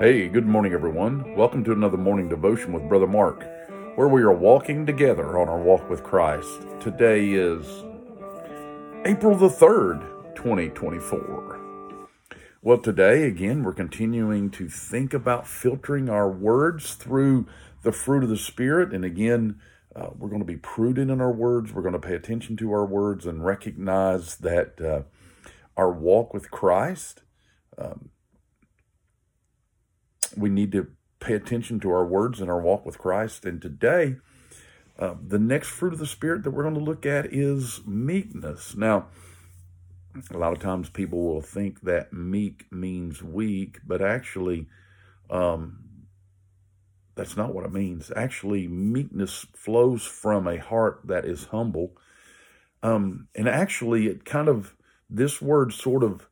Hey, good morning, everyone. Welcome to another morning devotion with Brother Mark, where we are walking together on our walk with Christ. Today is April the 3rd, 2024. Well, today, again, we're continuing to think about filtering our words through the fruit of the Spirit. And again, we're going to be prudent in our words. We're going to pay attention to our words and recognize that our walk with Christ, we need to pay attention to our words and our walk with Christ. And today, the next fruit of the Spirit that we're going to look at is meekness. Now, a lot of times people will think that meek means weak, but actually, that's not what it means. Actually, meekness flows from a heart that is humble. And actually, this word sort of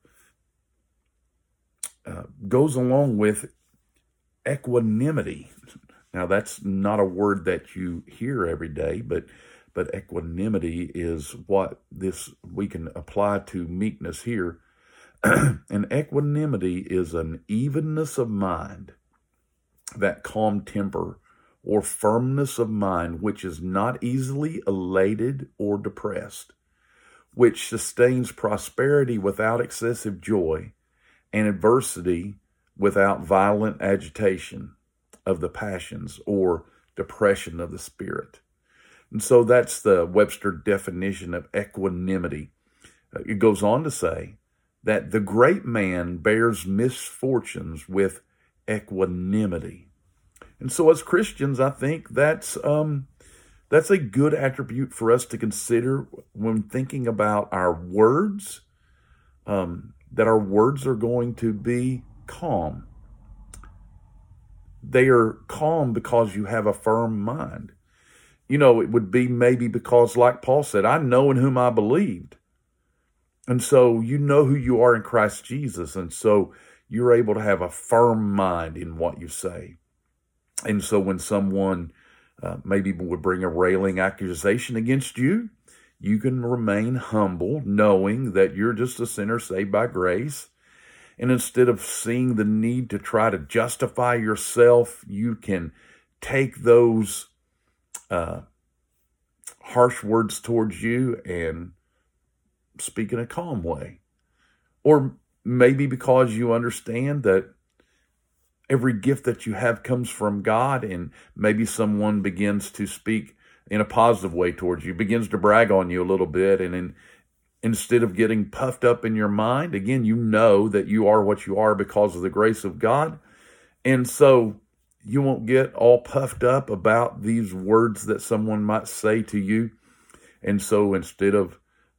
goes along with equanimity. Now, that's not a word that you hear every day, but equanimity is what we can apply to meekness here. And equanimity is an evenness of mind, that calm temper or firmness of mind, which is not easily elated or depressed, which sustains prosperity without excessive joy, and adversity without violent agitation of the passions or depression of the spirit. And so that's the Webster definition of equanimity. It goes on to say that the great man bears misfortunes with equanimity. And so as Christians, I think that's a good attribute for us to consider when thinking about our words, that our words are going to be calm. They are calm because you have a firm mind. You know, it would be maybe because, like Paul said, I know in whom I believed. And so you know who you are in Christ Jesus. And so you're able to have a firm mind in what you say. And so when someone maybe would bring a railing accusation against you, you can remain humble, knowing that you're just a sinner saved by grace. And instead of seeing the need to try to justify yourself, you can take those harsh words towards you and speak in a calm way. Or maybe because you understand that every gift that you have comes from God, and maybe someone begins to speak in a positive way towards you, begins to brag on you a little bit, and instead of getting puffed up in your mind, again, you know that you are what you are because of the grace of God. And so you won't get all puffed up about these words that someone might say to you. And so instead of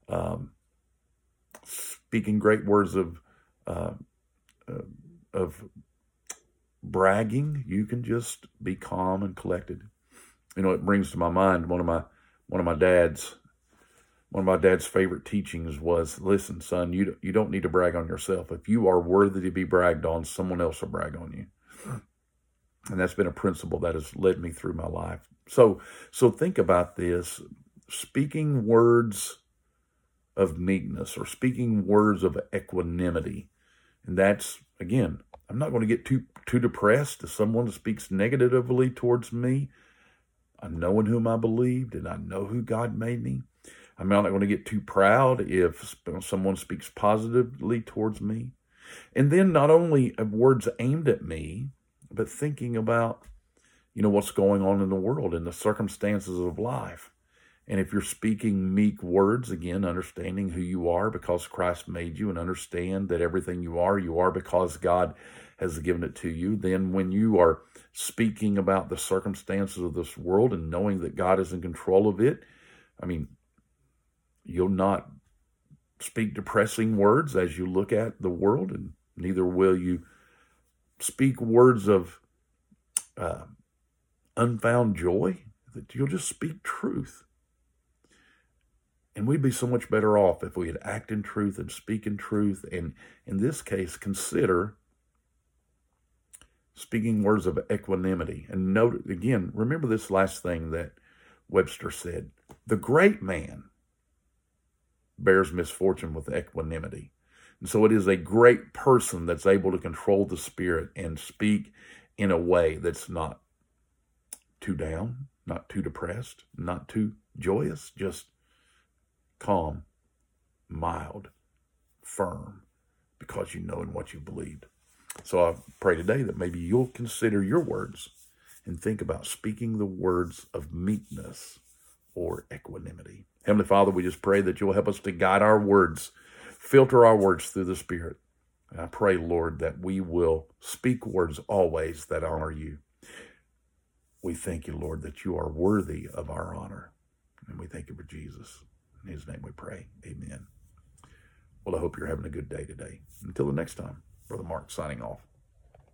speaking great words of bragging, you can just be calm and collected. You know, it brings to my mind one of my dad's favorite teachings was, listen, son, you don't need to brag on yourself. If you are worthy to be bragged on, someone else will brag on you. And that's been a principle that has led me through my life. So think about this, speaking words of meekness or speaking words of equanimity. And that's, again, I'm not going to get too depressed if someone speaks negatively towards me. I know in whom I believed, and I know who God made me. I'm not going to get too proud if someone speaks positively towards me. And then not only words aimed at me, but thinking about, what's going on in the world and the circumstances of life. And if you're speaking meek words, again, understanding who you are because Christ made you, and understand that everything you are because God has given it to you, then when you are speaking about the circumstances of this world and knowing that God is in control of it, you'll not speak depressing words as you look at the world, and neither will you speak words of unfound joy. That you'll just speak truth. And we'd be so much better off if we could act in truth and speak in truth. And in this case, consider speaking words of equanimity. And note, again, remember this last thing that Webster said. The great man bears misfortune with equanimity. And so it is a great person that's able to control the spirit and speak in a way that's not too down, not too depressed, not too joyous, just calm, mild, firm, because you know in what you believed. So I pray today that maybe you'll consider your words and think about speaking the words of meekness or equanimity. Heavenly Father, we just pray that you'll help us to guide our words, filter our words through the Spirit. And I pray, Lord, that we will speak words always that honor you. We thank you, Lord, that you are worthy of our honor. And we thank you for Jesus. In his name we pray. Amen. Well, I hope you're having a good day today. Until the next time, Brother Mark signing off.